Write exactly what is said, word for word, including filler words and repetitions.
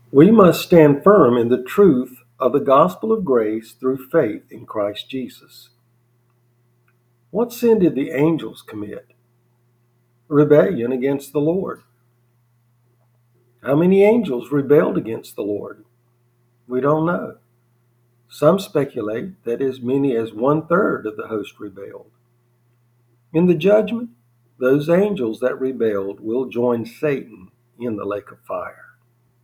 We must stand firm in the truth of the gospel of grace through faith in Christ Jesus. What sin did the angels commit? Rebellion against the Lord. How many angels rebelled against the Lord? We don't know. Some speculate that as many as one third of the host rebelled. In the judgment, those angels that rebelled will join Satan in the lake of fire.